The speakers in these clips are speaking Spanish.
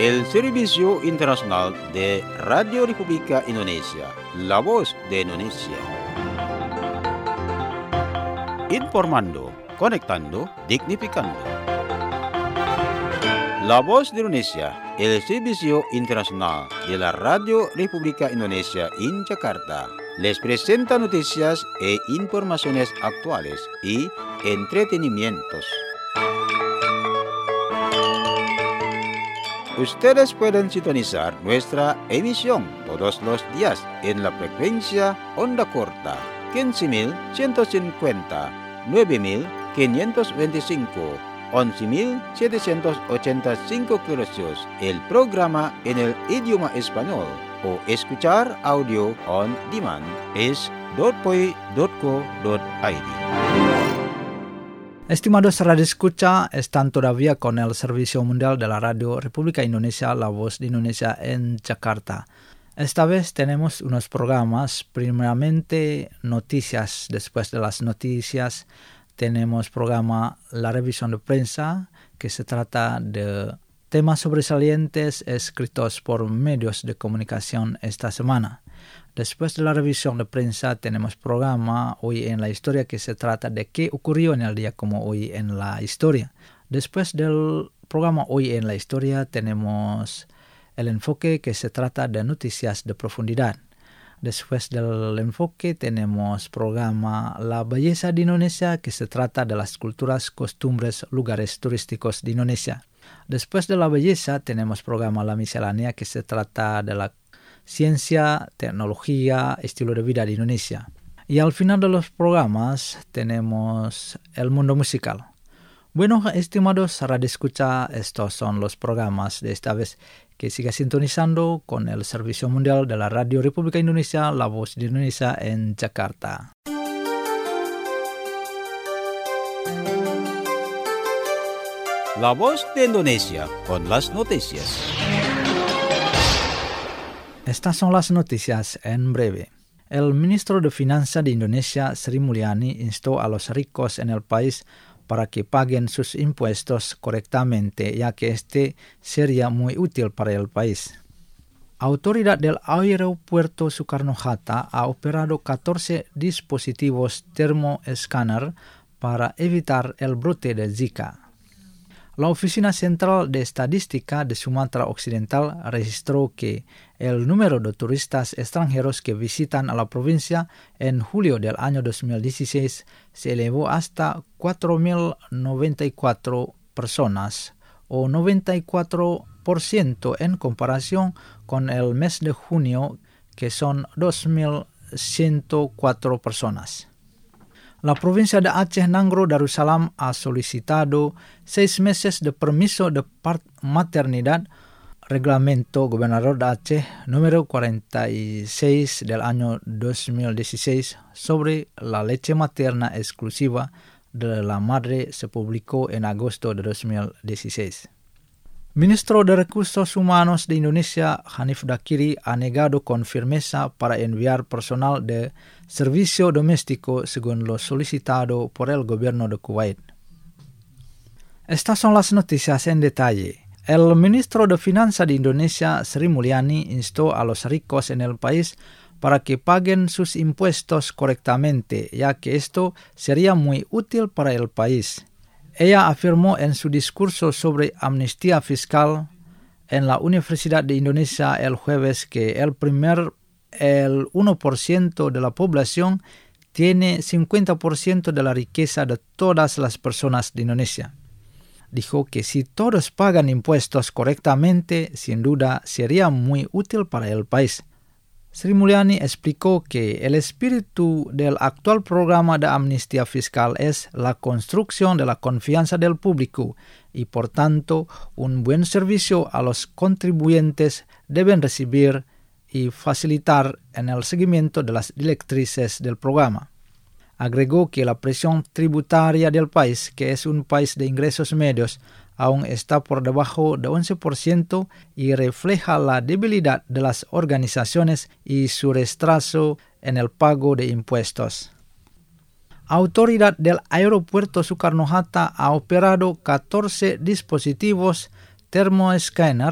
el Servicio Internacional de Radio República Indonesia, la voz de Indonesia. Informando, conectando, dignificando. La voz de Indonesia, el Servicio Internacional de la Radio República Indonesia en Jakarta, les presenta noticias e informaciones actuales y entretenimientos. Ustedes pueden sintonizar nuestra emisión todos los días en la frecuencia onda corta 15.150, 9.525, 11.785 kHz. El programa en el idioma español o escuchar audio on demand es .poi.co.id. Estimados radioescucha, están todavía con el Servicio Mundial de la Radio República Indonesia, la voz de Indonesia en Jakarta. Esta vez tenemos unos programas, primeramente noticias. Después de las noticias tenemos programa La Revisión de Prensa, que se trata de temas sobresalientes escritos por medios de comunicación esta semana. Después de la revisión de prensa tenemos programa Hoy en la Historia, que se trata de qué ocurrió en el día como hoy en la historia. Después del programa Hoy en la Historia tenemos el enfoque, que se trata de noticias de profundidad. Después del enfoque tenemos programa La Belleza de Indonesia, que se trata de las culturas, costumbres, lugares turísticos de Indonesia. Después de la belleza tenemos programa La Miscelánea, que se trata de la ciencia, tecnología, estilo de vida de Indonesia. Y al final de los programas tenemos el mundo musical. Bueno, estimados radioescucha, estos son los programas de esta vez. Que siga sintonizando con el Servicio Mundial de la Radio República Indonesia, la voz de Indonesia en Jakarta. La voz de Indonesia con las noticias. Estas son las noticias en breve. El ministro de Finanzas de Indonesia, Sri Mulyani, instó a los ricos en el país para que paguen sus impuestos correctamente, ya que este sería muy útil para el país. Autoridad del Aeropuerto Soekarno-Hatta ha operado 14 dispositivos termoescáner para evitar el brote de Zika. La Oficina Central de Estadística de Sumatra Occidental registró que el número de turistas extranjeros que visitan a la provincia en julio del año 2016 se elevó hasta 4.094 personas, o 94% en comparación con el mes de junio, que son 2.104 personas. La provincia de Aceh Nangro Darussalam ha solicitado 6 meses de permiso de maternidad. Reglamento Gobernador de Aceh número 46 del año 2016 sobre la leche materna exclusiva de la madre se publicó en agosto de 2016. Ministro de Recursos Humanos de Indonesia, Hanif Dakiri, ha negado con firmeza para enviar personal de servicio doméstico según lo solicitado por el gobierno de Kuwait. Estas son las noticias en detalle. El ministro de Finanzas de Indonesia, Sri Mulyani, instó a los ricos en el país para que paguen sus impuestos correctamente, ya que esto sería muy útil para el país. Ella afirmó en su discurso sobre amnistía fiscal en la Universidad de Indonesia el jueves que el 1% de la población tiene 50% de la riqueza de todas las personas de Indonesia. Dijo que si todos pagan impuestos correctamente, sin duda sería muy útil para el país. Sri Mulyani explicó que el espíritu del actual programa de amnistía fiscal es la construcción de la confianza del público y, por tanto, un buen servicio a los contribuyentes deben recibir y facilitar en el seguimiento de las directrices del programa. Agregó que la presión tributaria del país, que es un país de ingresos medios, aún está por debajo de 11% y refleja la debilidad de las organizaciones y su retraso en el pago de impuestos. Autoridad del Aeropuerto Soekarno-Hatta ha operado 14 dispositivos termoescáner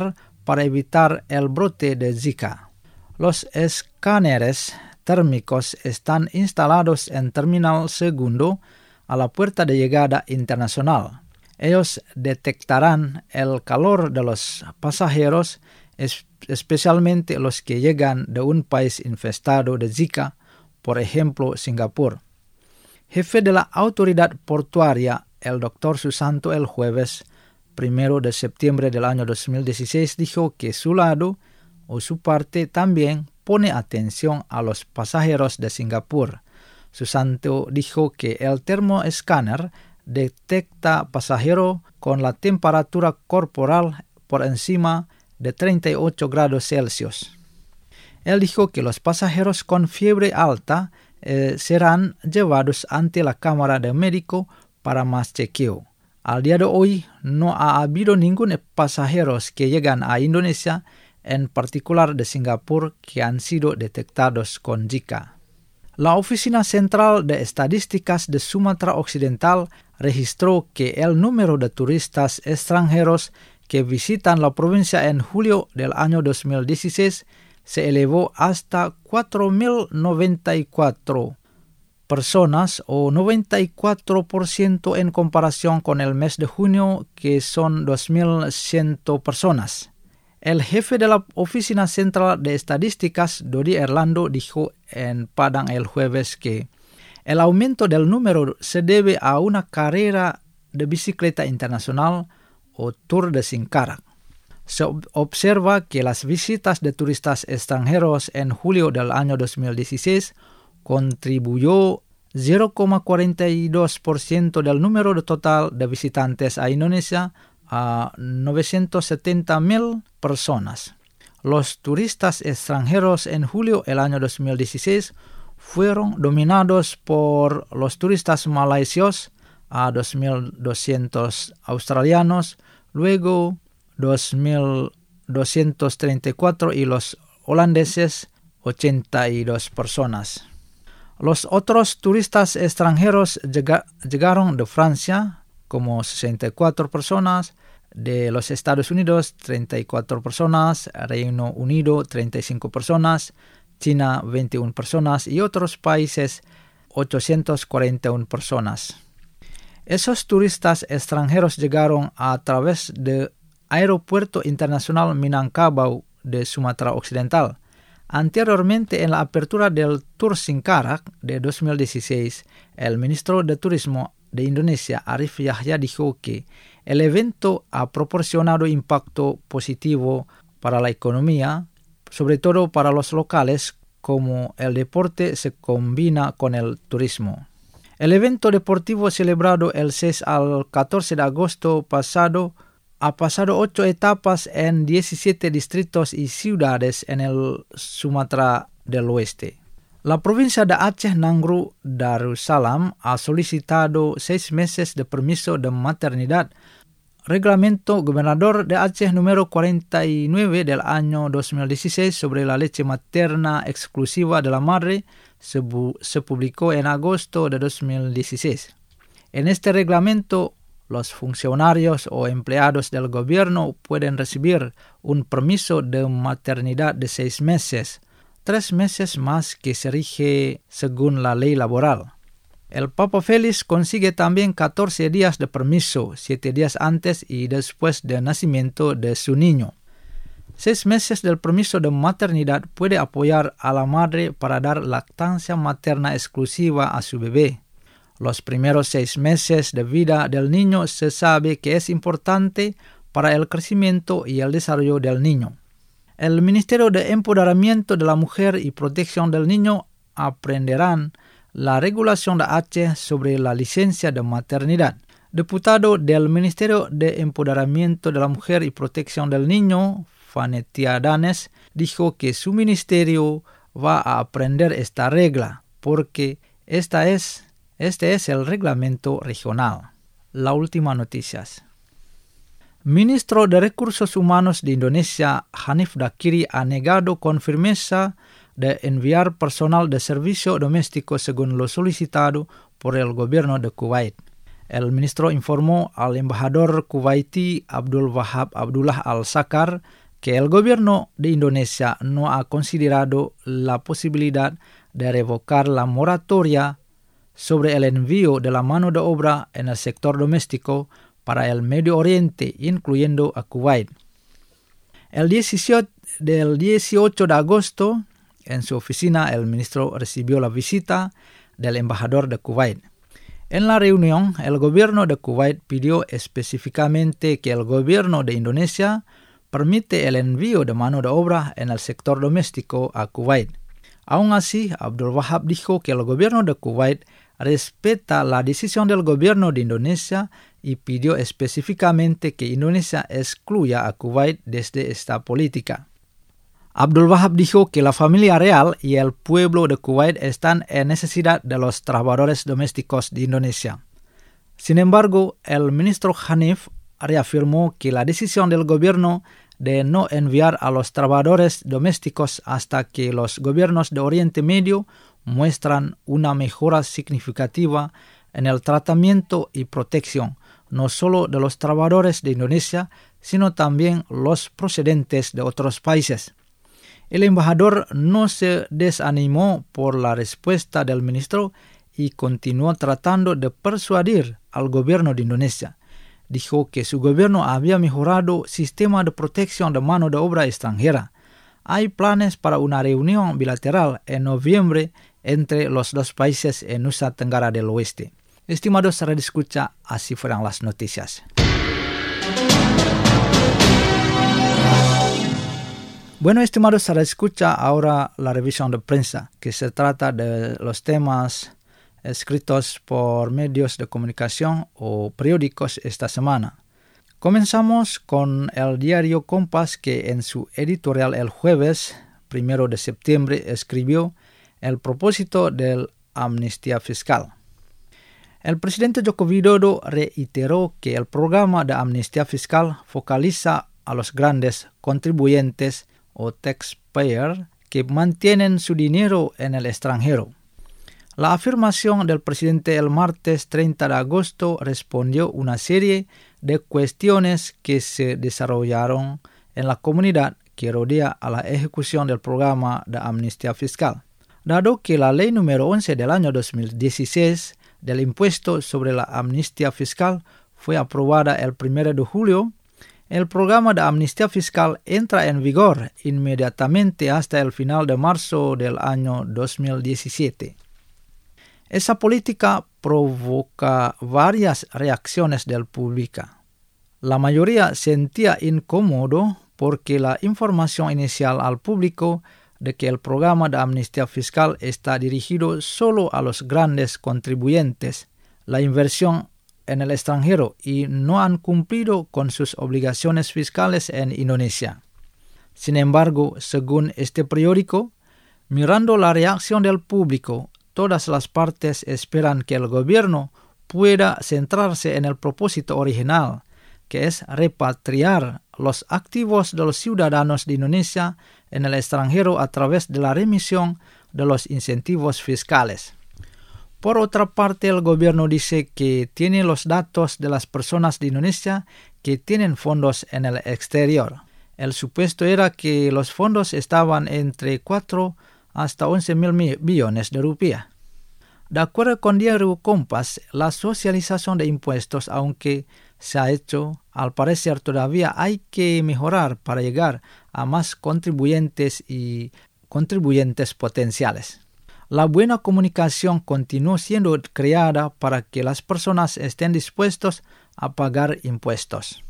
para evitar el brote de Zika. Los escáneres térmicos están instalados en Terminal Segundo a la puerta de llegada internacional. Ellos detectarán el calor de los pasajeros, especialmente los que llegan de un país infestado de Zika, por ejemplo, Singapur. Jefe de la autoridad portuaria, el Dr. Susanto, el jueves 1 de septiembre del año 2016 dijo que su lado o su parte también pone atención a los pasajeros de Singapur. Susanto dijo que el termoescáner detecta pasajero con la temperatura corporal por encima de 38 grados Celsius. Él dijo que los pasajeros con fiebre alta serán llevados ante la cámara de médico para más chequeo. Al día de hoy no ha habido ningún pasajeros que llegan a Indonesia, en particular de Singapur, que han sido detectados con Zika. La Oficina Central de Estadísticas de Sumatra Occidental registró que el número de turistas extranjeros que visitan la provincia en julio del año 2016 se elevó hasta 4.094 personas o 94% en comparación con el mes de junio, que son 2.100 personas. El jefe de la Oficina Central de Estadísticas, Dodi Erlando, dijo en Padang el jueves que el aumento del número se debe a una carrera de bicicleta internacional o Tour de Singkarak. Se observa que las visitas de turistas extranjeros en julio del año 2016 contribuyó 0,42% del número total de visitantes a Indonesia a 970.000 personas. Los turistas extranjeros en julio del año 2016 fueron dominados por los turistas malaysios a 2.200 australianos, luego 2.234 y los holandeses 82 personas. Los otros turistas extranjeros llegaron de Francia como 64 personas, de los Estados Unidos 34 personas, Reino Unido 35 personas, China 21 personas y otros países 841 personas. Esos turistas extranjeros llegaron a través del Aeropuerto Internacional Minangkabau de Sumatra Occidental. Anteriormente, en la apertura del Tour Singkarak de 2016, el ministro de Turismo de Indonesia, Arif Yahya, dijo que el evento ha proporcionado impacto positivo para la economía, sobre todo para los locales, como el deporte se combina con el turismo. El evento deportivo celebrado el 6 al 14 de agosto pasado ha pasado 8 etapas en 17 distritos y ciudades en el Sumatra del Oeste. La provincia de Aceh Nangru Darussalam ha solicitado 6 meses de permiso de maternidad. Reglamento Gobernador de Aceh número 49 del año 2016 sobre la leche materna exclusiva de la madre se publicó en agosto de 2016. En este reglamento, los funcionarios o empleados del gobierno pueden recibir un permiso de maternidad de 6 meses, 3 meses más que se rige según la ley laboral. El Papa Félix consigue también 14 días de permiso, 7 días antes y después del nacimiento de su niño. 6 meses del permiso de maternidad puede apoyar a la madre para dar lactancia materna exclusiva a su bebé. Los primeros 6 meses de vida del niño se sabe que es importante para el crecimiento y el desarrollo del niño. El Ministerio de Empoderamiento de la Mujer y Protección del Niño aprenderán la regulación de Aceh sobre la licencia de maternidad. Diputado del Ministerio de Empoderamiento de la Mujer y Protección del Niño, Fanetia Danes, dijo que su ministerio va a aprender esta regla porque este es el reglamento regional. La última noticias. Ministro de Recursos Humanos de Indonesia, Hanif Dakiri, ha negado con firmeza de enviar personal de servicio doméstico según lo solicitado por el gobierno de Kuwait. El ministro informó al embajador kuwaití Abdul Wahab Abdullah Al-Sakar que el gobierno de Indonesia no ha considerado la posibilidad de revocar la moratoria sobre el envío de la mano de obra en el sector doméstico para el Medio Oriente, incluyendo a Kuwait. El 18 de agosto, en su oficina, el ministro recibió la visita del embajador de Kuwait. En la reunión, el gobierno de Kuwait pidió específicamente que el gobierno de Indonesia permite el envío de mano de obra en el sector doméstico a Kuwait. Aún así, Abdul Wahab dijo que el gobierno de Kuwait respeta la decisión del gobierno de Indonesia y pidió específicamente que Indonesia excluya a Kuwait desde esta política. Abdul Wahab dijo que la familia real y el pueblo de Kuwait están en necesidad de los trabajadores domésticos de Indonesia. Sin embargo, el ministro Hanif reafirmó que la decisión del gobierno de no enviar a los trabajadores domésticos hasta que los gobiernos de Oriente Medio muestran una mejora significativa en el tratamiento y protección, no solo de los trabajadores de Indonesia, sino también los procedentes de otros países. El embajador no se desanimó por la respuesta del ministro y continuó tratando de persuadir al gobierno de Indonesia. Dijo que su gobierno había mejorado el sistema de protección de mano de obra extranjera. Hay planes para una reunión bilateral en noviembre entre los dos países en Nusa Tenggara del Oeste. Estimados radioescucha, así fueron las noticias. Bueno, estimados radioescucha, ahora la revisión de prensa, que se trata de los temas escritos por medios de comunicación o periódicos esta semana. Comenzamos con el diario Kompas, que en su editorial el jueves 1 de septiembre escribió el propósito de amnistía fiscal. El presidente Joko Widodo reiteró que el programa de amnistía fiscal focaliza a los grandes contribuyentes o taxpayer que mantienen su dinero en el extranjero. La afirmación del presidente el martes 30 de agosto respondió una serie de cuestiones que se desarrollaron en la comunidad que rodea a la ejecución del programa de amnistía fiscal. Dado que la ley número 11 del año 2016 del impuesto sobre la amnistía fiscal fue aprobada el 1 de julio, el programa de amnistía fiscal entra en vigor inmediatamente hasta el final de marzo del año 2017. Esa política provoca varias reacciones del público. La mayoría sentía incómodo porque la información inicial al público de que el programa de amnistía fiscal está dirigido solo a los grandes contribuyentes, la inversión en el extranjero y no han cumplido con sus obligaciones fiscales en Indonesia. Sin embargo, según este periódico, mirando la reacción del público, todas las partes esperan que el gobierno pueda centrarse en el propósito original, que es repatriar los activos de los ciudadanos de Indonesia en el extranjero a través de la remisión de los incentivos fiscales. Por otra parte, el gobierno dice que tiene los datos de las personas de Indonesia que tienen fondos en el exterior. El supuesto era que los fondos estaban entre 4 hasta 11 mil billones de rupias. De acuerdo con diario Kompas, la socialización de impuestos, aunque se ha hecho, al parecer todavía hay que mejorar para llegar a más contribuyentes y contribuyentes potenciales. La buena comunicación continúa siendo creada para que las personas estén dispuestos a pagar impuestos.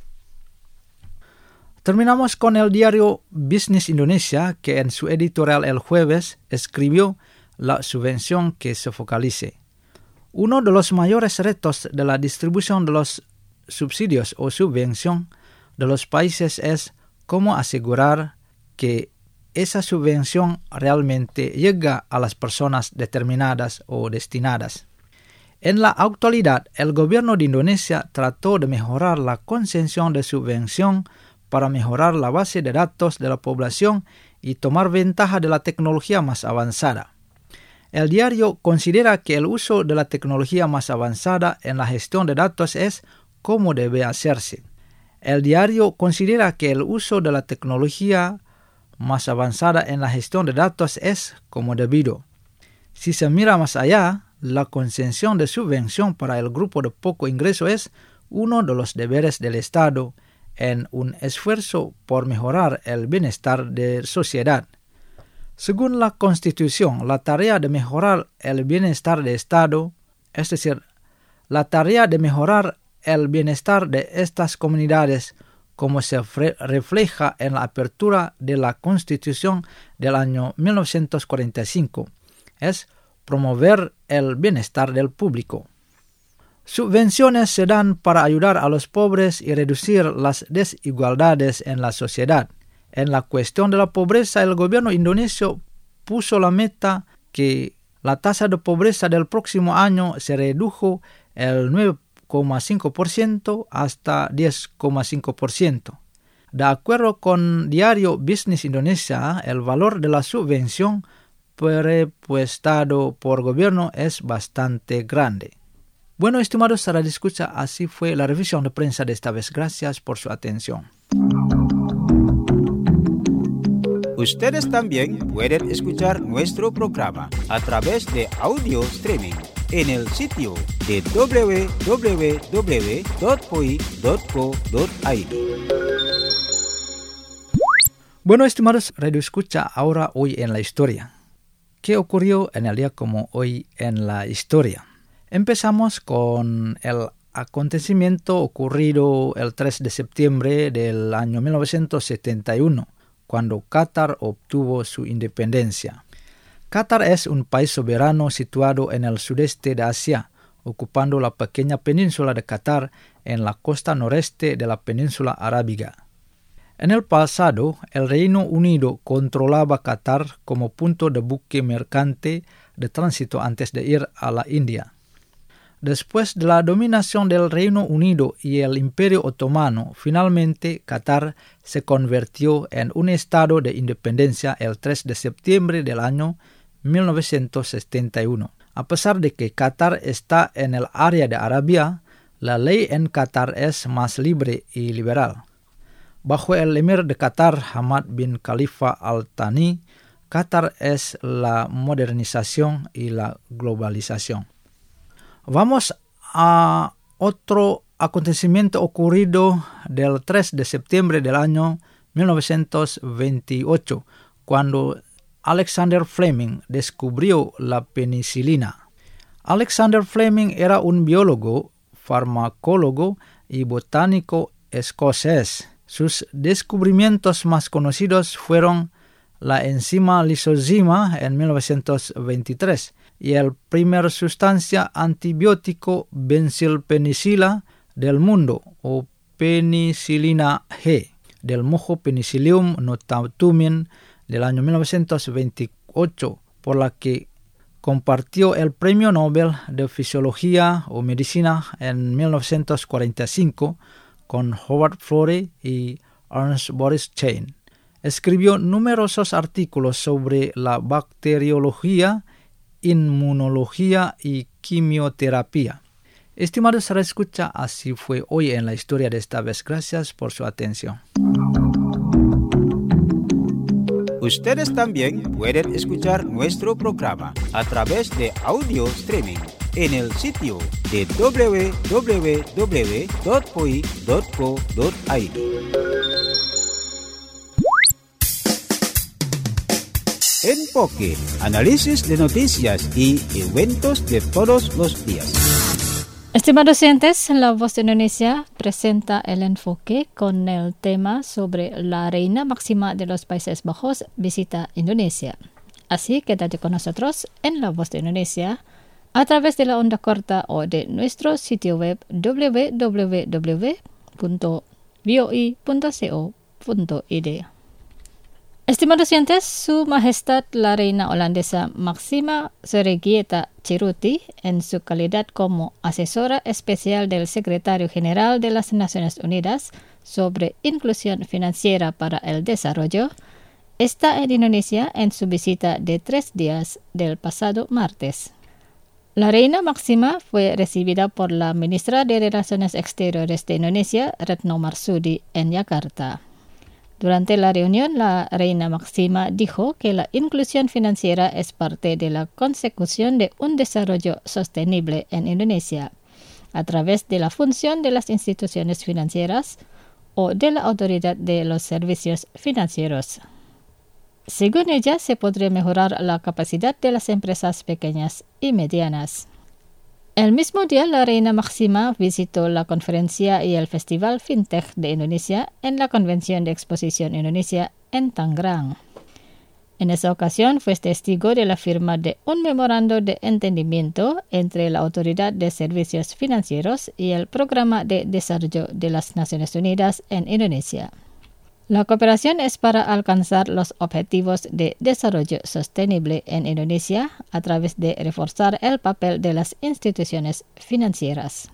Terminamos con el diario Business Indonesia, que en su editorial el jueves escribió la subvención que se focalice. Uno de los mayores retos de la distribución de los subsidios o subvención de los países es cómo asegurar que esa subvención realmente llega a las personas determinadas o destinadas. En la actualidad, el gobierno de Indonesia trató de mejorar la concesión de subvención para mejorar la base de datos de la población y tomar ventaja de la tecnología más avanzada. El diario considera que el uso de la tecnología más avanzada en la gestión de datos es cómo debe hacerse. El diario considera que el uso de la tecnología más avanzada en la gestión de datos es como debido. Si se mira más allá, la concesión de subvención para el grupo de poco ingreso es uno de los deberes del Estado en un esfuerzo por mejorar el bienestar de la sociedad. Según la Constitución, la tarea de mejorar el bienestar del Estado, es decir, la tarea de mejorar el bienestar de estas comunidades, como se refleja en la apertura de la Constitución del año 1945, es promover el bienestar del público. Subvenciones se dan para ayudar a los pobres y reducir las desigualdades en la sociedad. En la cuestión de la pobreza, el gobierno indonesio puso la meta que la tasa de pobreza del próximo año se redujo el 9,5% hasta 10,5%. De acuerdo con diario Business Indonesia, el valor de la subvención presupuestado por gobierno es bastante grande. Bueno, estimados radioescucha, así fue la revisión de prensa de esta vez. Gracias por su atención. Ustedes también pueden escuchar nuestro programa a través de audio streaming en el sitio de www.poi.co.id. Bueno, estimados radioescucha, ahora hoy en la historia. ¿Qué ocurrió en el día como hoy en la historia? Empezamos con el acontecimiento ocurrido el 3 de septiembre del año 1971, cuando Qatar obtuvo su independencia. Qatar es un país soberano situado en el sudeste de Asia, ocupando la pequeña península de Qatar en la costa noreste de la península arábiga. En el pasado, el Reino Unido controlaba Qatar como punto de buque mercante de tránsito antes de ir a la India. Después de la dominación del Reino Unido y el Imperio Otomano, finalmente Qatar se convirtió en un estado de independencia el 3 de septiembre del año 1971. A pesar de que Qatar está en el área de Arabia, la ley en Qatar es más libre y liberal. Bajo el emir de Qatar, Hamad bin Khalifa Al Thani, Qatar es la modernización y la globalización. Vamos a otro acontecimiento ocurrido del 3 de septiembre del año 1928, cuando Alexander Fleming descubrió la penicilina. Alexander Fleming era un biólogo, farmacólogo y botánico escocés. Sus descubrimientos más conocidos fueron la enzima lisozima en 1923 y el primer sustancia antibiótico benzilpenicila del mundo, o penicilina G, del mojo Penicillium notatum del año 1928, por la que compartió el Premio Nobel de Fisiología o Medicina en 1945 con Howard Florey y Ernst Boris Chain. Escribió numerosos artículos sobre la bacteriología, inmunología y quimioterapia. Estimados radioescucha, así fue hoy en la historia de esta vez. Gracias por su atención. Ustedes también pueden escuchar nuestro programa a través de audio streaming en el sitio de www.poi.co.id. Enfoque, análisis de noticias y eventos de todos los días. Estimados oyentes, La Voz de Indonesia presenta el enfoque con el tema sobre la reina máxima de los Países Bajos visita Indonesia. Así quédate con nosotros en La Voz de Indonesia a través de la onda corta o de nuestro sitio web www.voi.co.id. Estimados oyentes, Su Majestad la Reina Holandesa Máxima Sorregieta Cerruti, en su calidad como asesora especial del Secretario General de las Naciones Unidas sobre Inclusión Financiera para el Desarrollo, está en Indonesia en su visita de 3 días del pasado martes. La reina Máxima fue recibida por la ministra de Relaciones Exteriores de Indonesia, Retno Marsudi, en Yakarta. Durante la reunión, la reina Máxima dijo que la inclusión financiera es parte de la consecución de un desarrollo sostenible en Indonesia, a través de la función de las instituciones financieras o de la autoridad de los servicios financieros. Según ella, se podría mejorar la capacidad de las empresas pequeñas y medianas. El mismo día, la reina Máxima visitó la conferencia y el Festival Fintech de Indonesia en la Convención de Exposición Indonesia en Tangerang. En esa ocasión fue testigo de la firma de un memorando de entendimiento entre la Autoridad de Servicios Financieros y el Programa de Desarrollo de las Naciones Unidas en Indonesia. La cooperación es para alcanzar los objetivos de desarrollo sostenible en Indonesia a través de reforzar el papel de las instituciones financieras.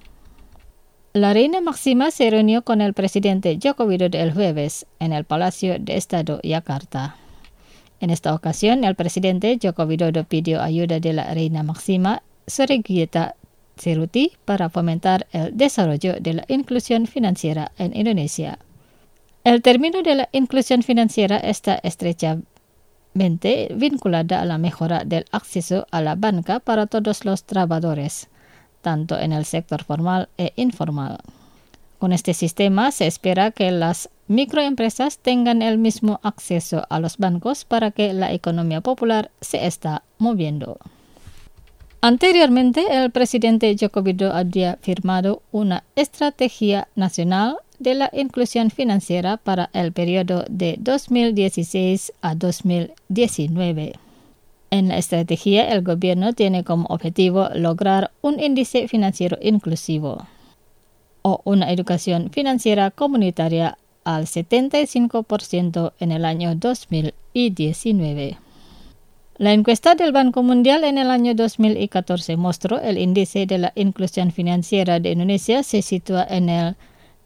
La reina Máxima se reunió con el presidente Joko Widodo el jueves en el Palacio de Estado Yakarta. En esta ocasión, el presidente Joko Widodo pidió ayuda de la reina Máxima Suryagita Ciruti para fomentar el desarrollo de la inclusión financiera en Indonesia. El término de la inclusión financiera está estrechamente vinculada a la mejora del acceso a la banca para todos los trabajadores, tanto en el sector formal e informal. Con este sistema se espera que las microempresas tengan el mismo acceso a los bancos para que la economía popular se está moviendo. Anteriormente, el presidente Joko Widodo había firmado una estrategia nacional de la inclusión financiera para el periodo de 2016 a 2019. En la estrategia, el gobierno tiene como objetivo lograr un índice financiero inclusivo o una educación financiera comunitaria al 75% en el año 2019. La encuesta del Banco Mundial en el año 2014 mostró el índice de la inclusión financiera de Indonesia se sitúa en el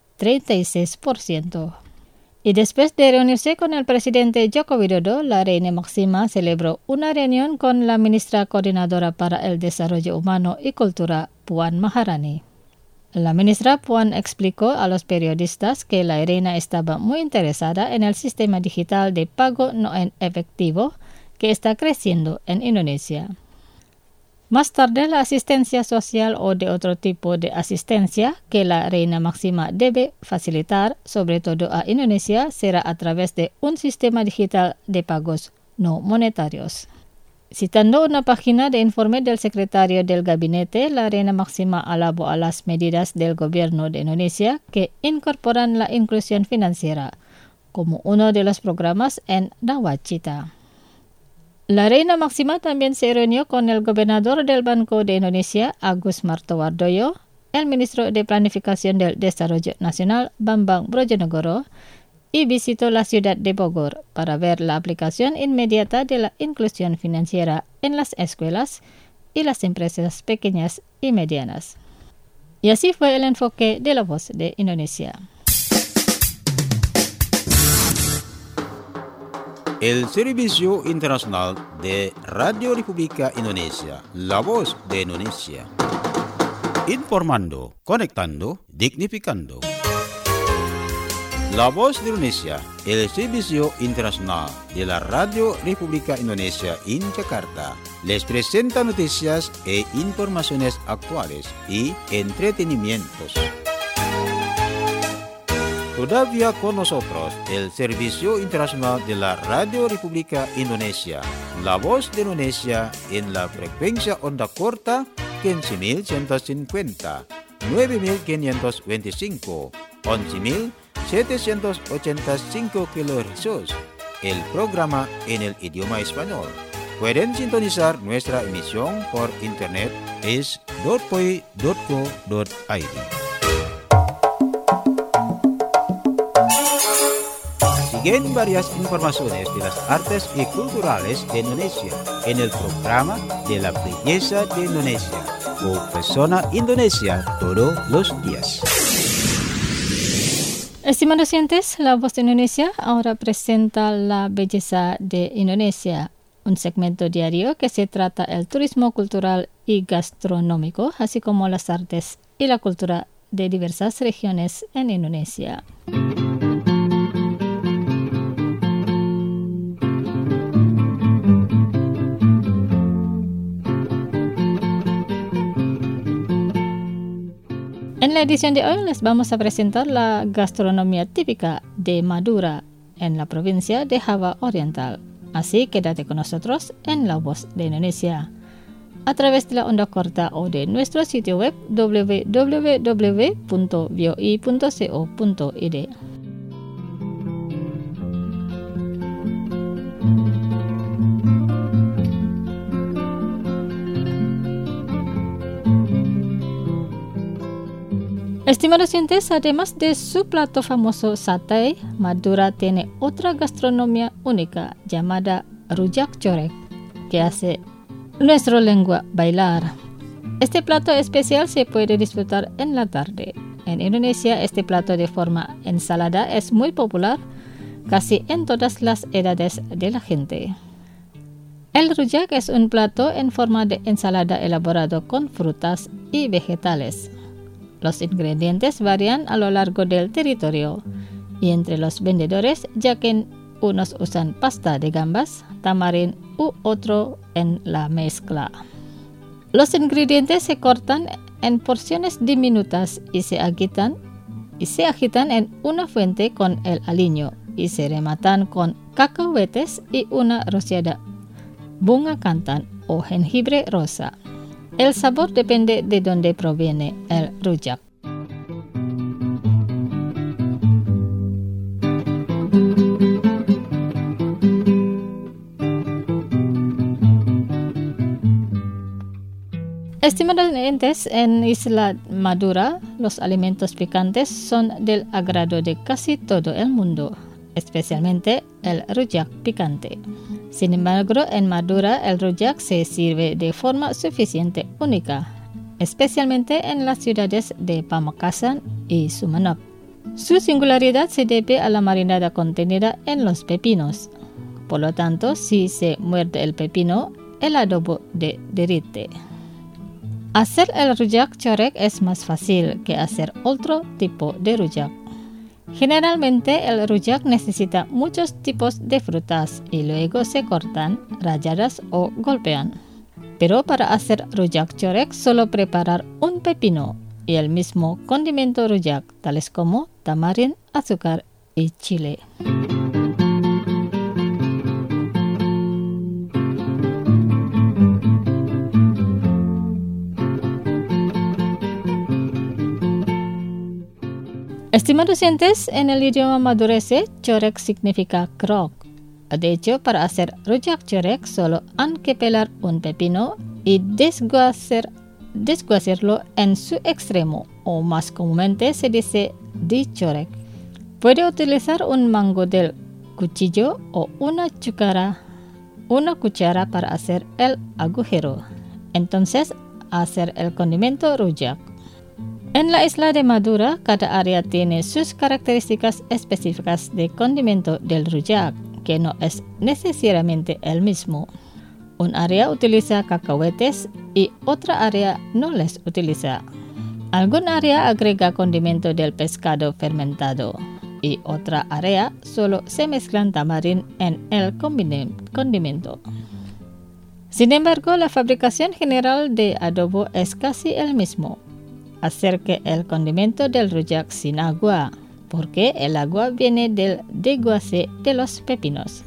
36%. Y después de reunirse con el presidente Joko Widodo, la reina Máxima celebró una reunión con la ministra coordinadora para el Desarrollo Humano y Cultura, Puan Maharani. La ministra Puan explicó a los periodistas que la reina estaba muy interesada en el sistema digital de pago no en efectivo que está creciendo en Indonesia. Más tarde, la asistencia social o de otro tipo de asistencia que la reina Máxima debe facilitar, sobre todo a Indonesia, será a través de un sistema digital de pagos no monetarios. Citando una página de informe del secretario del gabinete, la reina Máxima alabó a las medidas del gobierno de Indonesia que incorporan la inclusión financiera como uno de los programas en Nawacita. La reina Máxima también se reunió con el gobernador del Banco de Indonesia, Agus Martowardoyo, el ministro de Planificación del Desarrollo Nacional, Bambang Brojonegoro, y visitó la ciudad de Bogor para ver la aplicación inmediata de la inclusión financiera en las escuelas y las empresas pequeñas y medianas. Y así fue el enfoque de La Voz de Indonesia. El Servicio Internacional de Radio República Indonesia, La Voz de Indonesia. Informando, conectando, dignificando. La Voz de Indonesia, el Servicio Internacional de la Radio República Indonesia en Jakarta, les presenta noticias e informaciones actuales y entretenimientos. Todavía con nosotros el Servicio Internacional de la Radio República Indonesia, La Voz de Indonesia en la frecuencia onda corta 15.150, 9.525, 11.785 kHz. El programa en el idioma español. Pueden sintonizar nuestra emisión por internet es .poi.co.id. Siguen varias informaciones de las artes y culturales de Indonesia en el programa de la belleza de Indonesia o Persona Indonesia todos los días. Estimados oyentes, La Voz de Indonesia ahora presenta la belleza de Indonesia. un segmento diario que se trata el turismo cultural y gastronómico, así como las artes y la cultura de diversas regiones en Indonesia. En la edición de hoy les vamos a presentar la gastronomía típica de Madura en la provincia de Java Oriental. Así quédate con nosotros en La Voz de Indonesia a través de la onda corta o de nuestro sitio web www.voi.co.id. Estimados oyentes, además de su plato famoso satay, Madura tiene otra gastronomía única llamada rujak corek, que hace nuestra lengua bailar. Este plato especial se puede disfrutar en la tarde. En Indonesia, este plato de forma ensalada es muy popular casi en todas las edades de la gente. El rujak es un plato en forma de ensalada elaborado con frutas y vegetales. Los ingredientes varían a lo largo del territorio y entre los vendedores, ya que unos usan pasta de gambas, tamarín u otro en la mezcla. Los ingredientes se cortan en porciones diminutas y se agitan en una fuente con el aliño y se rematan con cacahuetes y una rociada bunga cantan o jengibre rosa. El sabor depende de dónde proviene el rujak. Estimados oyentes, en Isla Madura, los alimentos picantes son del agrado de casi todo el mundo, especialmente el rujak picante. Sin embargo, en Madura el rujak se sirve de forma suficiente única, especialmente en las ciudades de Pamekasan y Sumeneb. Su singularidad se debe a la marinada contenida en los pepinos. Por lo tanto, si se muerde el pepino, el adobo derrite. Hacer el rujak corek es más fácil que hacer otro tipo de rujak. Generalmente el rujak necesita muchos tipos de frutas y luego se cortan, ralladas o golpean. Pero para hacer rujak corek solo preparar un pepino y el mismo condimento rujak, tales como tamarín, azúcar y chile. Estimados oyentes, en el idioma madurese, corek significa krok. De hecho, para hacer rujak corek solo hay que pelar un pepino y desguacerlo en su extremo, o más comúnmente se dice dicorek. Puede utilizar un mango del cuchillo o una cuchara para hacer el agujero. Entonces, hacer el condimento rujak. En la isla de Madura, cada área tiene sus características específicas de condimento del rujak, que no es necesariamente el mismo. Un área utiliza cacahuetes y otra área no les utiliza. Algún área agrega condimento del pescado fermentado y otra área solo se mezclan tamarín en el condimento. Sin embargo, la fabricación general de adobo es casi el mismo. Hacer que el condimento del rujak sin agua, porque el agua viene del desguace de los pepinos.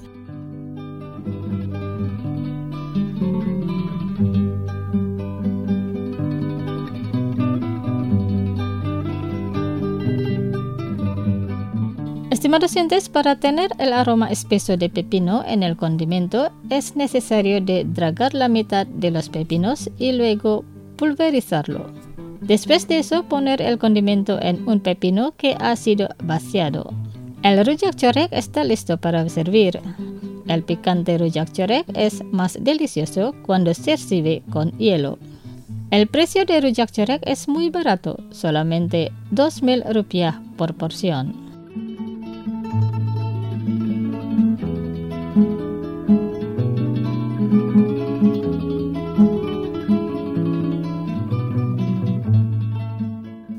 Estimados oyentes, para tener el aroma espeso de pepino en el condimento es necesario de dragar la mitad de los pepinos y luego pulverizarlo. Después de eso, poner el condimento en un pepino que ha sido vaciado. El rujak corek está listo para servir. El picante rujak corek es más delicioso cuando se sirve con hielo. El precio de rujak corek es muy barato, solamente 2.000 rupiah por porción.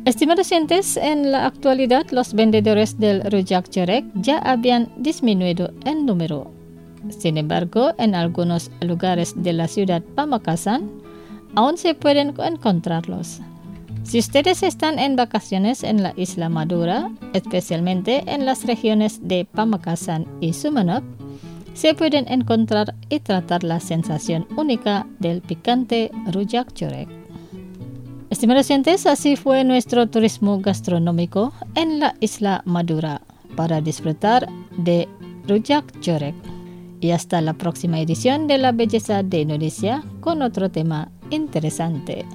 Estimados oyentes, en la actualidad los vendedores del rujak jerek ya habían disminuido en número. Sin embargo, en algunos lugares de la ciudad Pamekasan aún se pueden encontrarlos. Si ustedes están en vacaciones en la isla Madura, especialmente en las regiones de Pamekasan y Sumeneb, se pueden encontrar y tratar la sensación única del picante rujak jerek. Estimados oyentes, así fue nuestro turismo gastronómico en la isla Madura para disfrutar de rujak jerek. Y hasta la próxima edición de La Belleza de Indonesia con otro tema interesante.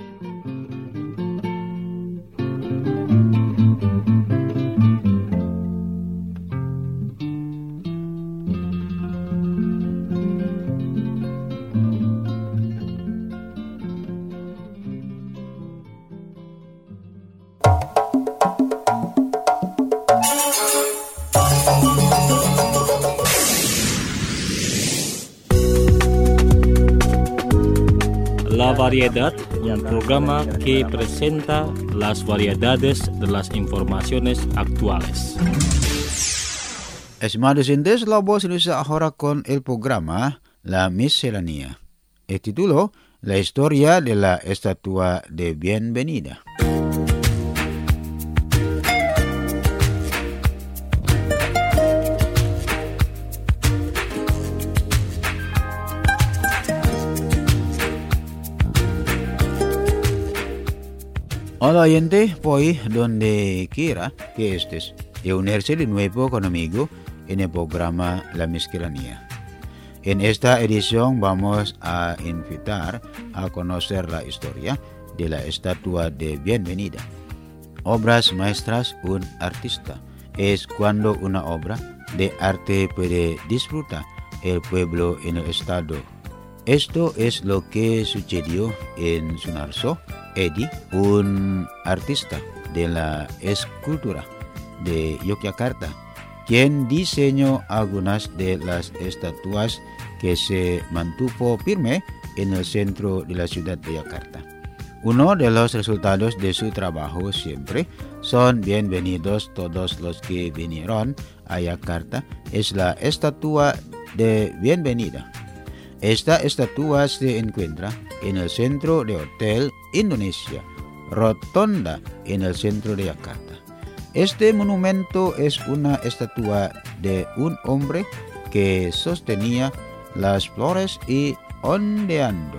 La Variedad, un programa que presenta las variedades de las informaciones actuales. Estimados oyentes, la voz Indonesia ahora con el programa La Miscelánea. El título, La historia de la estatua de Bienvenida. Hola oyente, pues donde quiera que estés, y unirse de nuevo conmigo en el programa La Miscelánea. En esta edición vamos a invitar a conocer la historia de la estatua de Bienvenida. Obras maestras un artista es cuando una obra de arte puede disfrutar el pueblo en el estado. Esto es lo que sucedió en Sunarso Edi, un artista de la escultura de Yogyakarta, quien diseñó algunas de las estatuas que se mantuvo firme en el centro de la ciudad de Yakarta. Uno de los resultados de su trabajo siempre son bienvenidos todos los que vinieron a Yakarta, es la estatua de Bienvenida. Esta estatua se encuentra en el centro de Hotel Indonesia, Rotonda, en el centro de Yakarta. Este monumento es una estatua de un hombre que sostenía las flores y ondeando.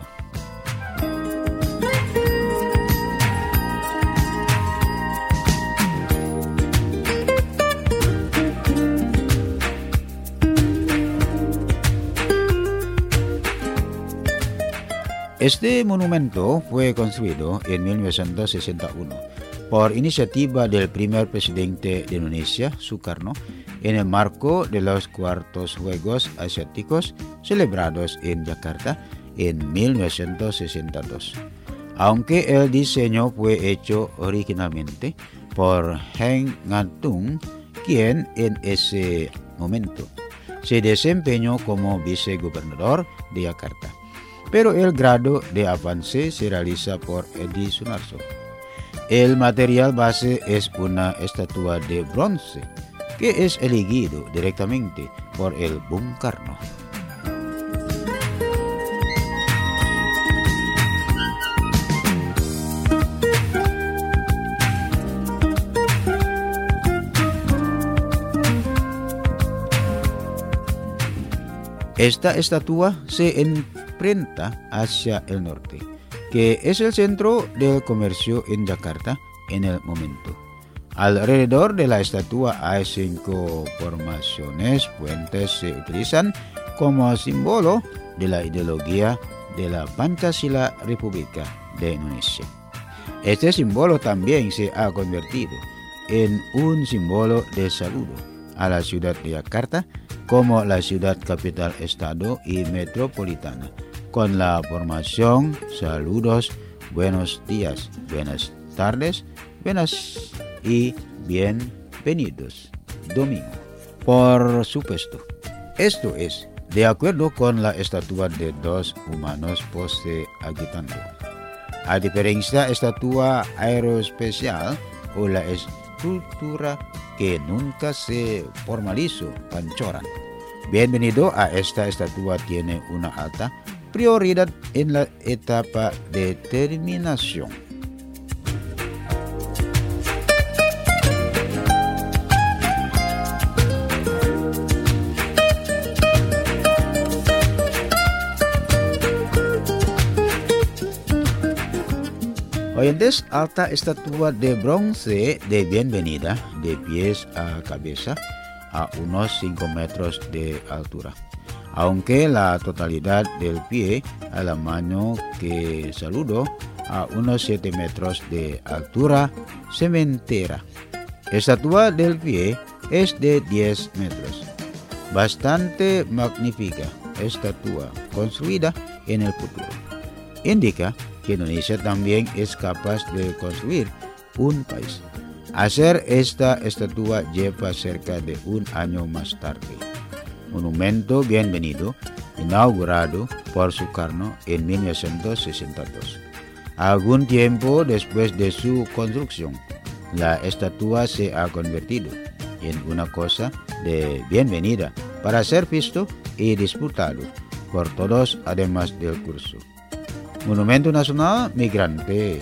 Este monumento fue construido en 1961 por iniciativa del primer presidente de Indonesia, Sukarno, en el marco de los cuartos Juegos Asiáticos celebrados en Yakarta en 1962. Aunque el diseño fue hecho originalmente por Heng Ngantung, quien en ese momento se desempeñó como vicegobernador de Yakarta. Pero el grado de avance se realiza por Edi Sunarso. El material base es una estatua de bronce que es elegido directamente por el Bung Karno. Esta estatua se enfrenta hacia el norte, que es el centro del comercio en Yakarta en el momento. Alrededor de la estatua hay 5 formaciones. Puentes se utilizan como símbolo de la ideología de la Pancasila República de Indonesia. Este símbolo también se ha convertido en un símbolo de saludo a la ciudad de Yakarta como la ciudad capital estado y metropolitana, con la formación saludos, buenos días, buenas tardes, buenas y bienvenidos, domingo. Por supuesto, esto es de acuerdo con la estatua de 2 humanos pose agitando. A diferencia estatua aeroespacial o la estructura que nunca se formalizó, panchoran. Bienvenido a esta estatua tiene una alta prioridad en la etapa de terminación. Oyentes, alta estatua de bronce de bienvenida de pies a cabeza a unos 5 metros de altura, aunque la totalidad del pie a la mano que saludo a unos 7 metros de altura cementera. Estatua del pie es de 10 metros. Bastante magnífica estatua construida en el futuro. Indica que Indonesia también es capaz de construir un país. Hacer esta estatua lleva cerca de un año más tarde. Monumento bienvenido, inaugurado por Sukarno en 1962. Algún tiempo después de su construcción, la estatua se ha convertido en una cosa de bienvenida para ser visto y disputado por todos además del curso. Monumento Nacional Migrante.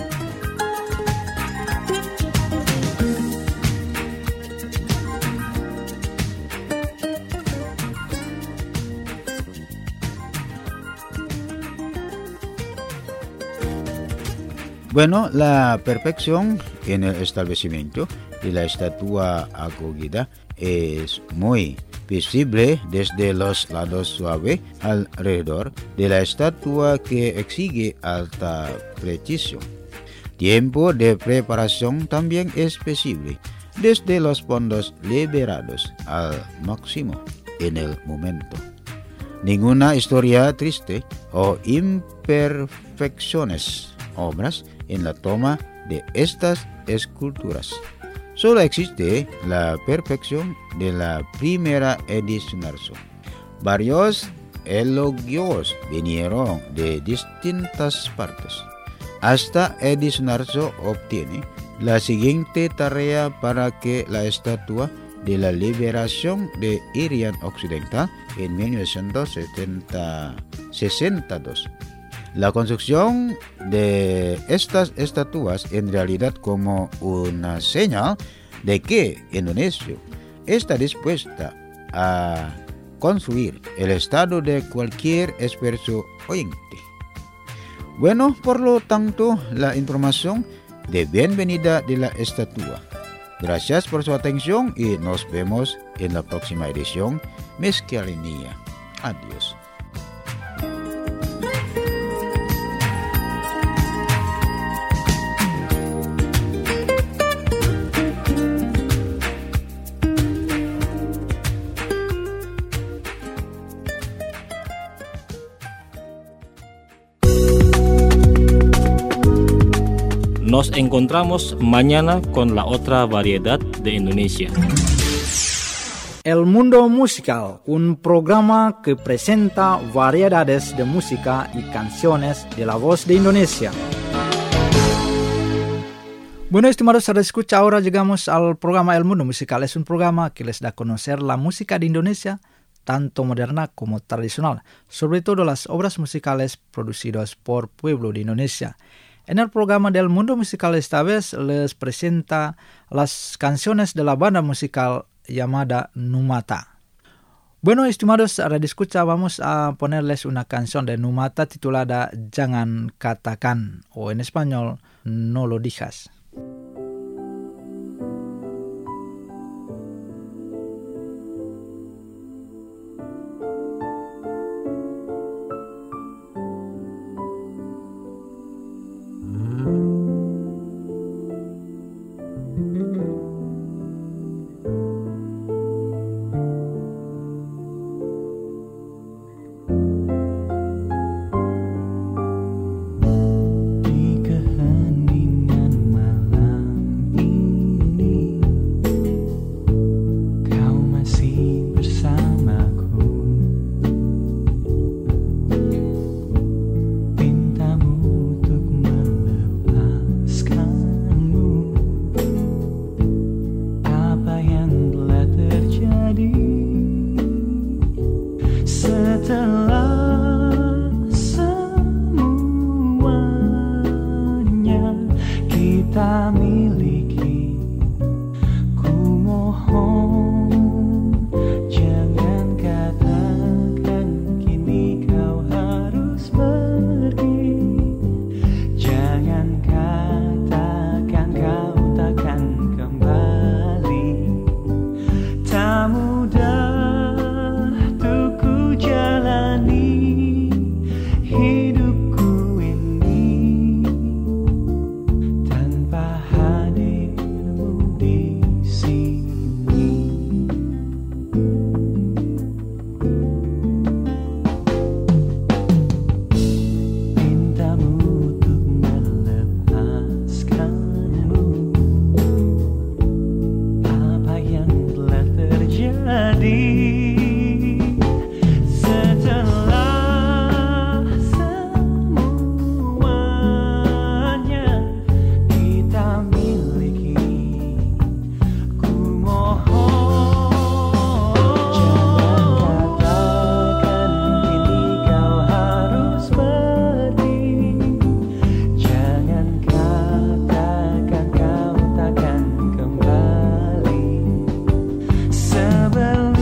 Bueno, la perfección en el establecimiento de la estatua acogida es muy visible desde los lados suaves alrededor de la estatua que exige alta precisión. Tiempo de preparación también es visible desde los fondos liberados al máximo en el momento. Ninguna historia triste o imperfecciones obras en la toma de estas esculturas. Solo existe la perfección de la primera edición. Varios elogios vinieron de distintas partes. Hasta edición obtiene la siguiente tarea para que la estatua de la liberación de Irian Occidental en 1962. La construcción de estas estatuas en realidad como una señal de que Indonesia está dispuesta a construir el estado de cualquier esfuerzo oyente. Bueno, por lo tanto, la información de bienvenida de la estatua. Gracias por su atención y nos vemos en la próxima edición. Mezcalinia. Adiós. Nos encontramos mañana con la otra variedad de Indonesia. El Mundo Musical, un programa que presenta variedades de música y canciones de la voz de Indonesia. Bueno, estimados escucha, ahora llegamos al programa El Mundo Musical. Es un programa que les da a conocer la música de Indonesia, tanto moderna como tradicional, sobre todo las obras musicales producidas por pueblo de Indonesia. En el programa del Mundo Musical esta vez les presenta las canciones de la banda musical llamada Numata. Bueno, estimados radioescucha, vamos a ponerles una canción de Numata titulada Jangan Katakan, o en español, No lo digas. Di keheningan malam kita miliki. Ku mohon jangan katakan kini kau harus pergi. Jangan katakan kau takkan kembali. Tak mudah untuk ku jalani hidupku ini tanpa hadirmu di sini. Mintamu untuk melepaskanmu apa yang telah terjadi. Setelah semuanya kita miliki, ku mohon jangan katakan kini kau harus pergi. Jangan katakan kau takkan kembali. Sebelum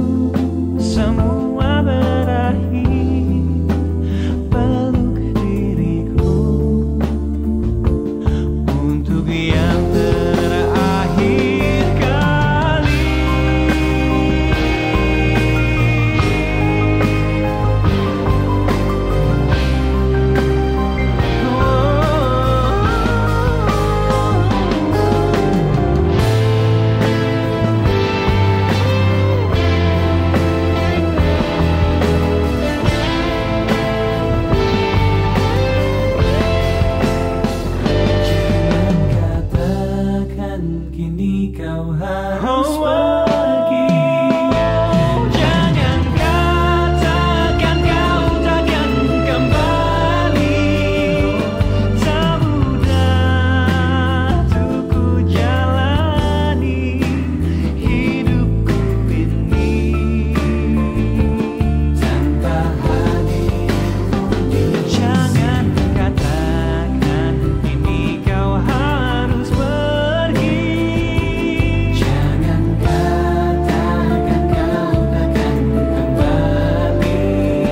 semua berakhir, peluk diriku untuk yang terakhir kali. Jangan katakan kini kau harus pergi. Jangan katakan kau takkan kembali. Tak mudah untuk ku jalani hidupku ini tanpa hadirmu. Jangan katakan kini kau harus pergi. Jangan katakan kau takkan kembali.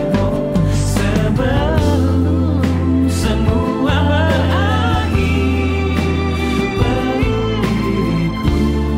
Sebelum semua berakhir, peluk diriku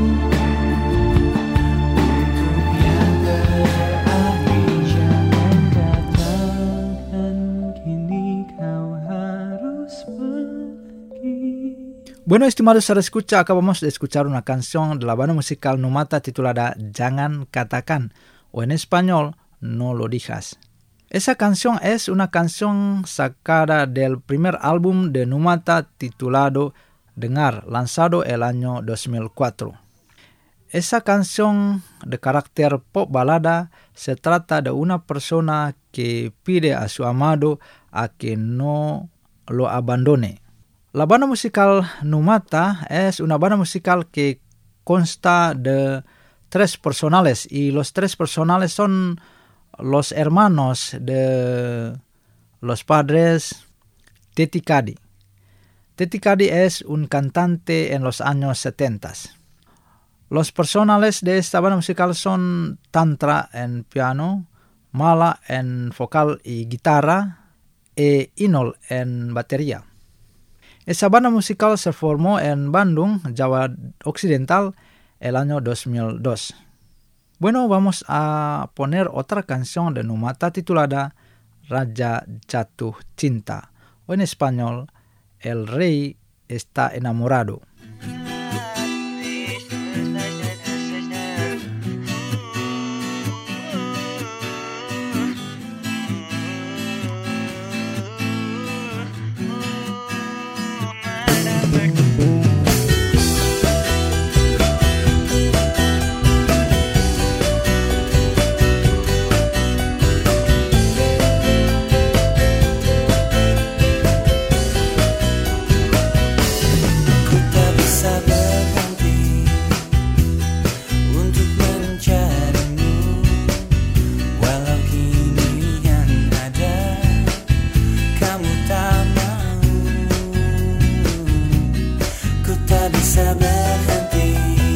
untuk yang terakhir. Jangan katakan kini kau harus pergi. Bueno, estimados escucha, acabamos de escuchar una canción de la banda musical Numata titulada Jangan Katakan, o en español, No Lo Digas. Esa canción es una canción sacada del primer álbum de Numata titulado Dengar, lanzado el año 2004. Esa canción de carácter pop balada se trata de una persona que pide a su amado a que no lo abandone. La banda musical Numata es una banda musical que consta de 3 personales y los 3 personales son los hermanos de los padres Teti Kadi. Teti Kadi es un cantante en los años 70. Los personales de esta banda musical son Tantra en piano, Mala en vocal y guitarra, e Inol en batería. Esa banda musical se formó en Bandung, Jawa Occidental, el año 2002. Bueno, vamos a poner otra canción de Numata titulada Raja Jatuh Cinta, o en español, El Rey está enamorado. Ku tak tak bisa berhenti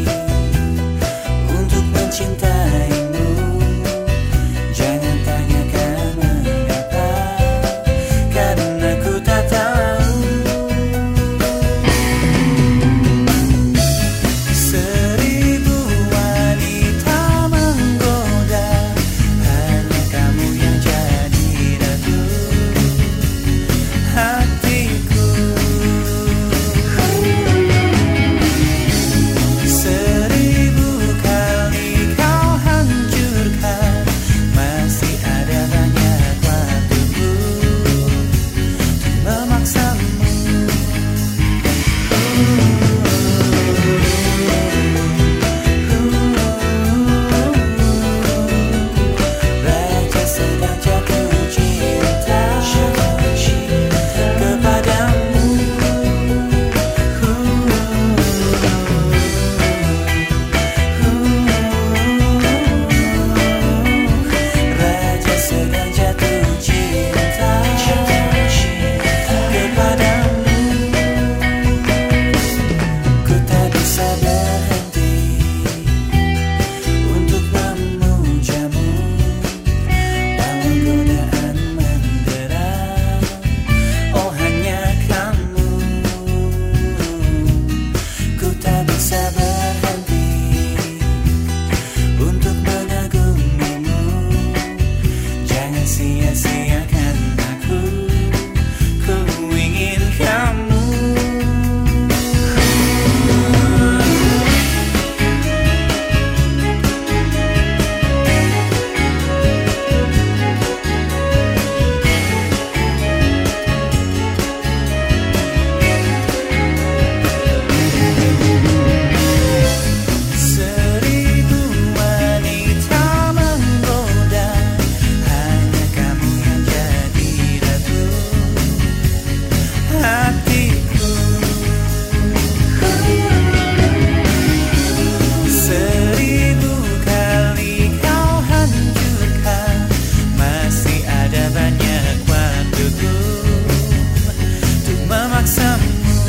untuk mencintaimu. Jangan tanyakan mengapa, karena ku tak tahu. Seribu wanita menggoda, hanya kamu yang jadi ratu hatiku. Seribu kali kau hancurkan, masih ada banyak waktuku untuk memaksamu. Raja sedang jatuh cinta kepadamu. Raja sedang jatuh cinta kepadamu. Ku tak bisa berhenti untuk memujamu. Walau godaan mendera, oh hanya kamu. Ku tak bisa berhenti untuk mengagumimu. Jangan sia-siakan aku, ku ingin kamu. Seribu wanita menggoda, hanya kamu yang jadi ratu hatiku. Seribu kali kau hancurkan, masih ada banyak waktuku untuk memaksamu.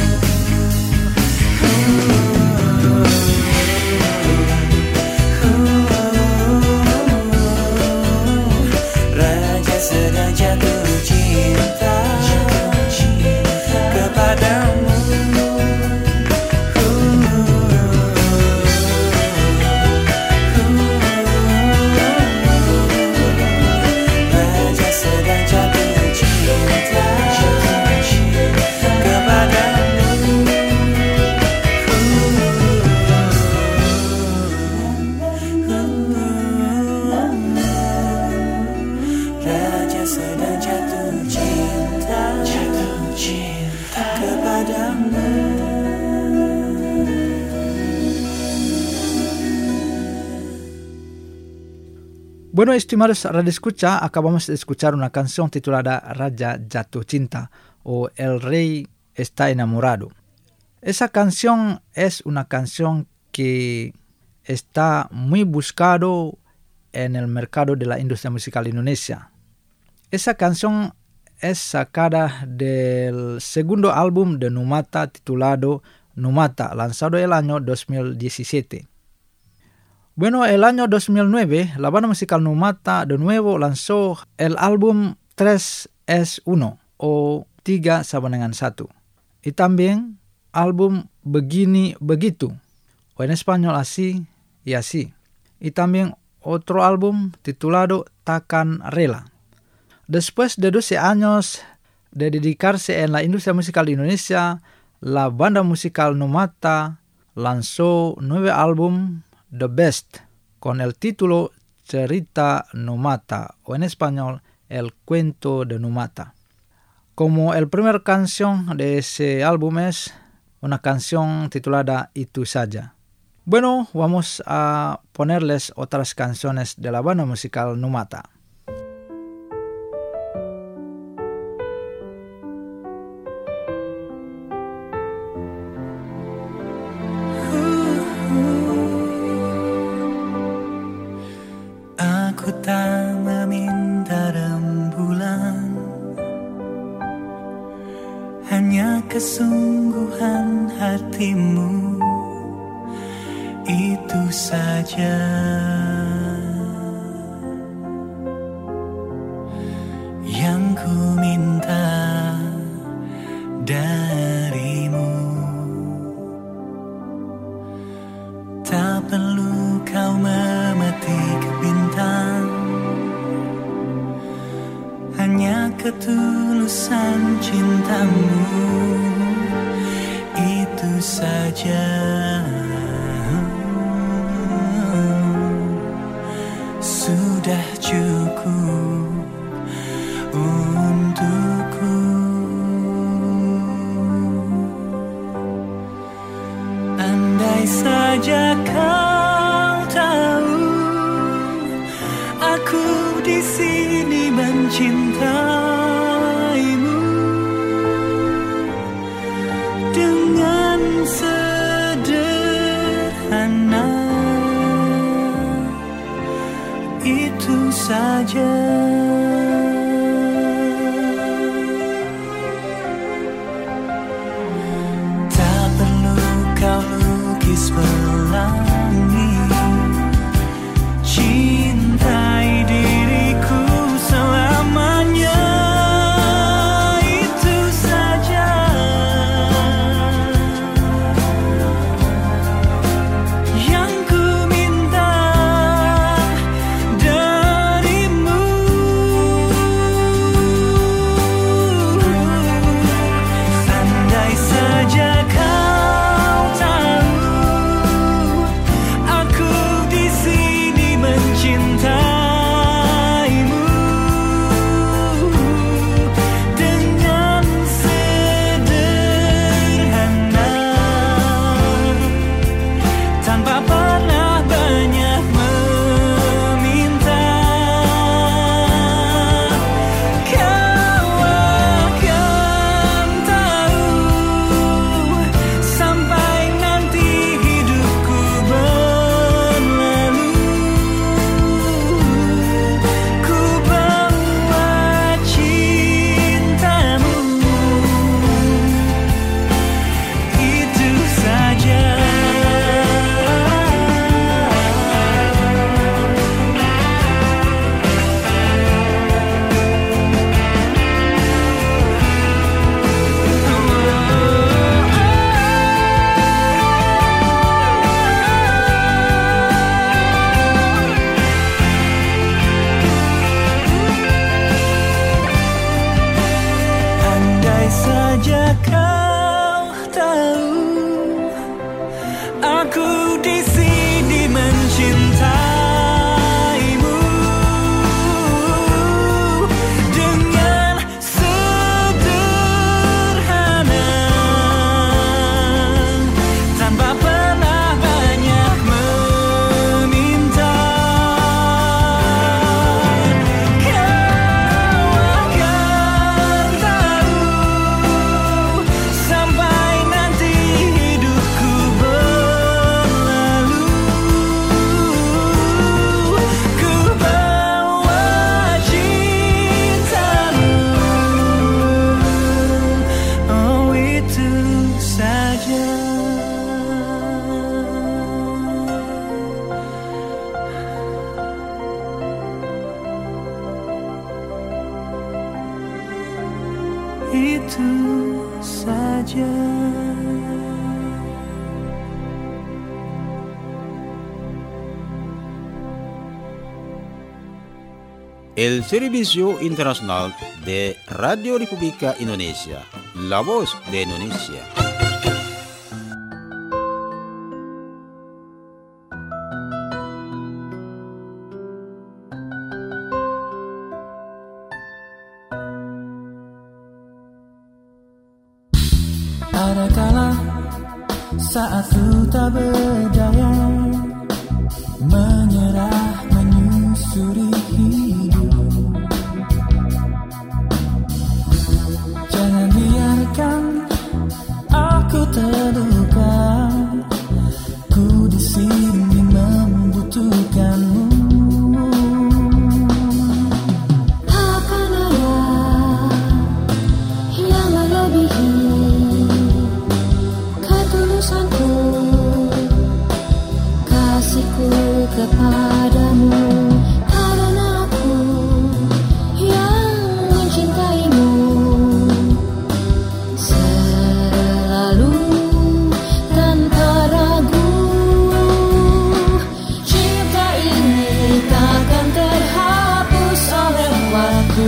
Raja sedang jatuh cinta kepadamu. Raja sedang jatuh cinta kepadamu. Raja sedang jatuh cinta kepadamu. Bueno, estimados radioescucha, acabamos de escuchar una canción titulada Raja Jatuh Cinta o El Rey está enamorado. Esa canción es una canción que está muy buscado en el mercado de la industria musical indonesia. Esa canción es sacada del segundo álbum de Numata titulado Numata, lanzado el año 2017. Bueno, el año 2009, la banda musical Numata de nuevo lanzó el álbum 3S1 o 3 sama dengan 1. Y también álbum Begini Begitu, o en español Así y Así. Y también otro álbum titulado Takkan Rela. Después de 12 años de dedicarse en la industria musical de Indonesia, la banda musical Numata lanzó 9 álbum The Best con el título Cerita Numata o en español El Cuento de Numata. Como el primer canción de ese álbum es una canción titulada Itu Saja. Bueno, vamos a ponerles otras canciones de la banda musical Numata. Aku tak meminta rembulan, hanya kesungguhan hati. sepertimu, itu saja yang ku minta darimu. Tak perlu kau memetik bintang, hanya ketulusan cintamu, itu saja sudah cukup untukku. Andai saja kau tahu aku di sini mencintaimu dengan sederhana, itu saja. Tak perlu kau lukis pelangi, cintai diriku selamanya, itu saja yang ku minta darimu. Andai saja kau tahu aku di sini mencintaimu dengan sederhana, tanpa pernah banyak meminta, kau akan tahu sampai nanti hidupku berlalu. Ku bawa cintamu, itu saja. Andai saja kau tahu aku di sini mencintaimu dengan sederhana, tanpa pernah banyak meminta, kau akan tahu sampai nanti hidupku berlalu. Ku bawa cintamu, oh itu saja. Itu saja. El Servicio Internacional de Radio República Indonesia, La Voz de Indonesia. Ada kala saat ku tak berdaya, menyerah menyusuri hidup. Jangan biarkan aku terluka, ku di sini membutuhkanmu. Akan ada yang melebihi ketulusan kepadamu, karena aku yang mencintaimu selalu tanpa ragu. Cinta ini takkan terhapus oleh waktu,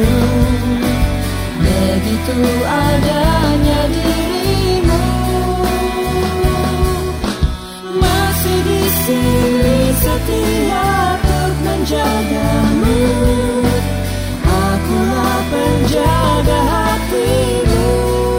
begitu adanya dirimu. Masih di sini setia untuk menjagamu, akulah penjaga hatimu.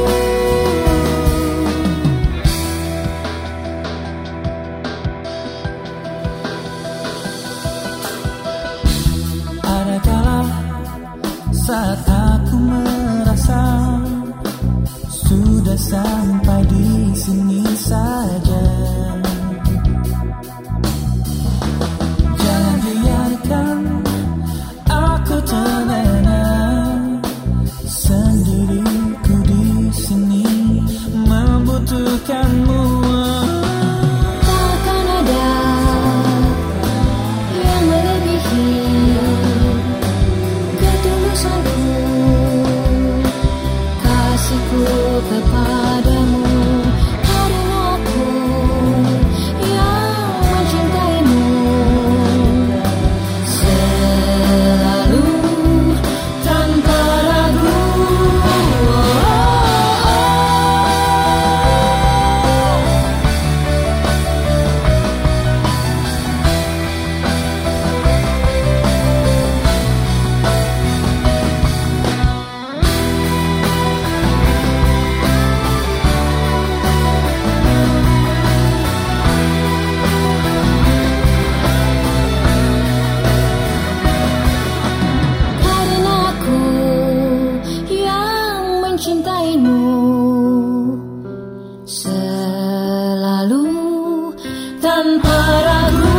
Ada kala saat aku merasa sudah sampai di sini saja, jangan biarkan aku terlena sendiriku di sini membutuhkanmu. Takkan ada yang melebihi ketulusanku, kasihku kepadamu, karena aku yang mencintaimu selalu tanpa ragu. Karena aku yang mencintaimu selalu tanpa ragu.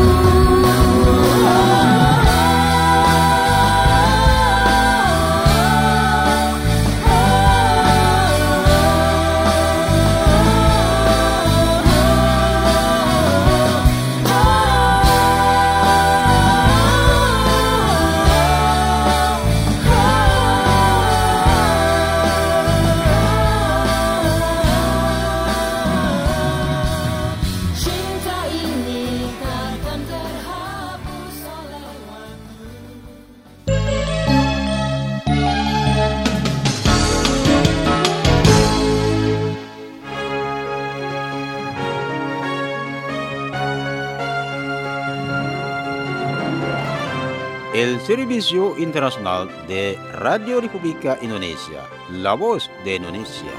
Cinta ini takkan terhapus oleh waktu. El Servicio Internacional de Radio República Indonesia, La Voz de Indonesia.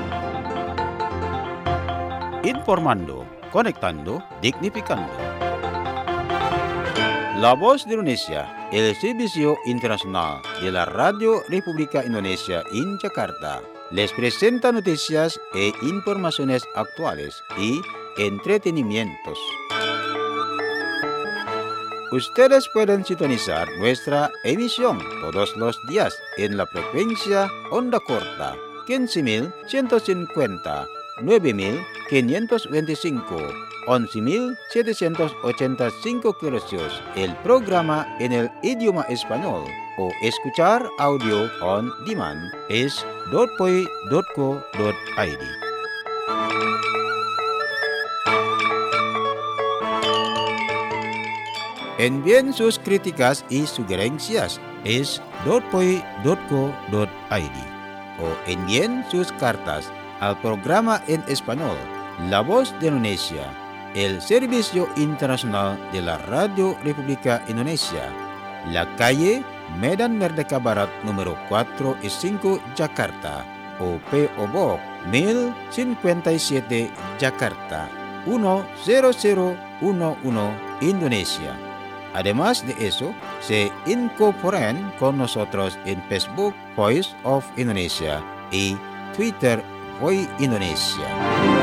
Informando, conectando, dignificando. La Voz de Indonesia, el Servicio Internacional de la Radio República Indonesia en Jakarta, les presenta noticias e informaciones actuales y entretenimientos. Ustedes pueden sintonizar nuestra emisión todos los días en la frecuencia onda corta 15.150, 9.525, 11.785 kHz. El programa en el idioma español o escuchar audio on demand es .poi.co.id. Envíen sus críticas y sugerencias es .poi.co.id o envíen sus cartas al programa en español La Voz de Indonesia, el Servicio Internacional de la Radio República Indonesia, la calle Medan Merdeka Barat número 4 y 5 Jakarta o P.O. Box 1057 Jakarta 10011 Indonesia. Además de eso, se incorporan con nosotros en Facebook Voice of Indonesia y Twitter Voice Indonesia.